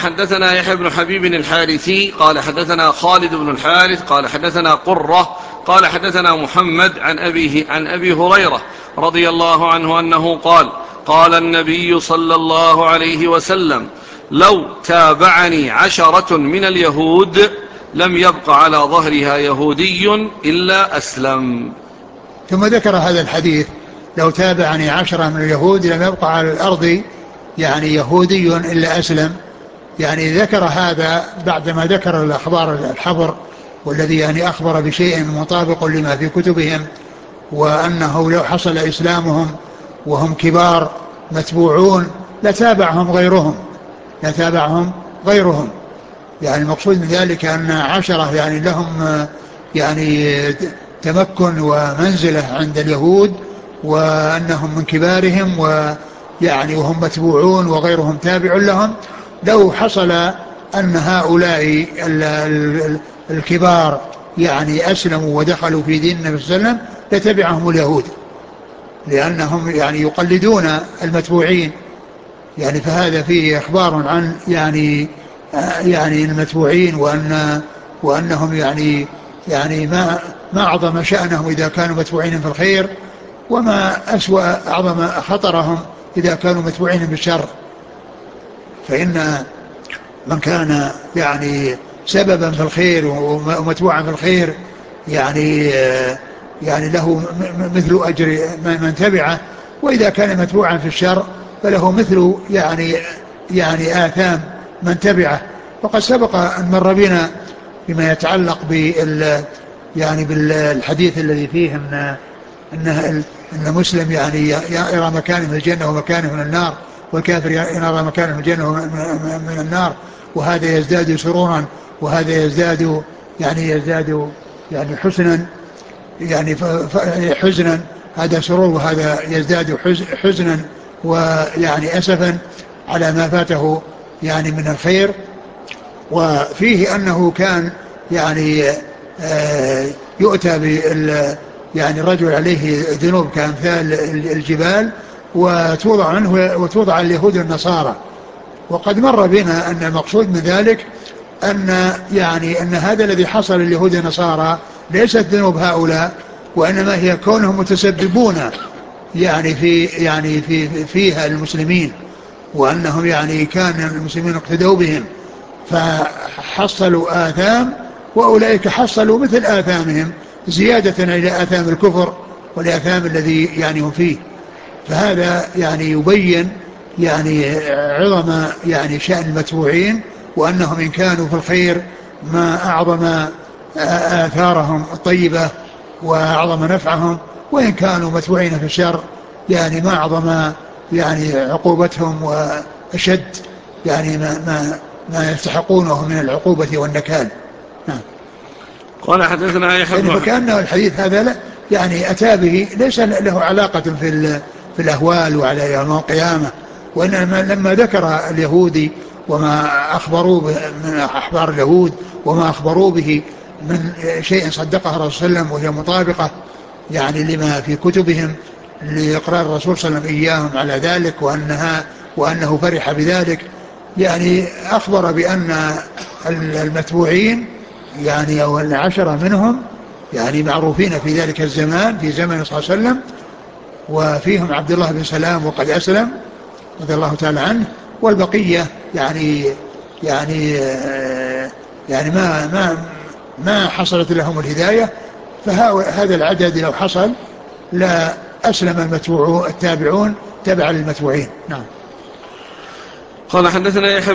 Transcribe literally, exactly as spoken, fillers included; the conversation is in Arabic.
حدثنا يحيى بن حبيب الحارثي قال حدثنا خالد بن الحارث قال حدثنا قرة قال حدثنا محمد عن أبيه عن أبي هريرة رضي الله عنه أنه قال قال النبي صلى الله عليه وسلم لو تابعني عشرة من اليهود لم يبق على ظهرها يهودي إلا أسلم. ثم ذكر هذا الحديث لو تابعني عشرة من اليهود لم يبقى على الأرض يعني يهودي إلا أسلم. يعني ذكر هذا بعدما ذكر الأخبار الحبر والذي يعني أخبر بشيء مطابق لما في كتبهم، وأنه لو حصل إسلامهم وهم كبار متبوعون لتابعهم غيرهم لتابعهم غيرهم يعني المقصود من ذلك أن عشرة يعني لهم يعني تمكن ومنزلة عند اليهود، وأنهم من كبارهم ويعني وهم متبوعون وغيرهم تابع لهم. لو حصل أن هؤلاء الكبار يعني أسلموا ودخلوا في دين النبي صلى الله عليه وسلم لتبعهم اليهود، لأنهم يعني يقلدون المتبوعين. يعني فهذا فيه إخبار عن يعني يعني المتبوعين، وأن وأنهم يعني يعني ما ما أعظم شأنهم إذا كانوا متبوعين في الخير، وما أسوأ أعظم خطرهم إذا كانوا متبوعين بالشر. فإن من كان يعني سببا في الخير ومتبوعا في الخير يعني يعني له مثل أجر من تبعه، وإذا كان متبوعا في الشر فله مثل يعني يعني آثام من تبعه. وقد سبق أن مر بنا بما يتعلق بال يعني بالحديث الذي فيه ان ان ان مسلم يعني يرى مكانه من الجنه ومكانه من النار، والكافر يرى مكانه من الجنه ومن النار، وهذا يزداد سرورا وهذا يزداد يعني يزداد يعني حسنا يعني حزنا، هذا سرور وهذا يزداد حزنا ويعني أسفا على ما فاته يعني من الخير. وفيه أنه كان يعني آه يؤتى بال يعني الرجل عليه ذنوب كأمثال الجبال وتوضع عنه وتوضع اليهود والنصارى. وقد مر بنا أن المقصود من ذلك أن يعني أن هذا الذي حصل لليهود والنصارى ليست ذنوب هؤلاء، وإنما هي كونهم متسببون يعني في يعني في فيها المسلمين، وأنهم يعني كان المسلمين اقتدوا بهم فحصلوا آثام، وأولئك حصلوا مثل آثامهم زيادة إلى آثام الكفر والآثام الذي يعني هم فيه. فهذا يعني يبين يعني عظم يعني شأن المتبوعين، وأنهم إن كانوا في الخير ما أعظم آثارهم الطيبة وأعظم نفعهم، وإن كانوا متبوعين في الشر يعني ما أعظم يعني عقوبتهم وأشد يعني ما, ما, ما يستحقونه من العقوبة والنكال. نعم. قال حدثنا يحيى يعني بن فكأنه الحديث هذا لا يعني أتى به ليس له علاقة في في الأهوال وعلى يوم القيامة، وإنما لما ذكر اليهودي وما أخبروا من أخبار اليهود وما أخبروا به من شيء صدقه الرسول صلى الله عليه وسلم وهي مطابقة يعني لما في كتبهم لإقرار الرسول صلى الله عليه وسلم إياهم على ذلك وأنها وأنه فرح بذلك، يعني أخبر بأن المتبوعين يعني أو العشرة منهم يعني معروفين في ذلك الزمان في زمن صلى الله عليه وسلم، وفيهم عبد الله بن سلام وقد أسلم رضي الله تعالى عنه، والبقية يعني يعني يعني ما ما ما حصلت لهم الهداية. فهذا العدد لو حصل لا أسلم المتبوعون التابعون تبع للمتبوعين. نعم. قال حدثنا يحيى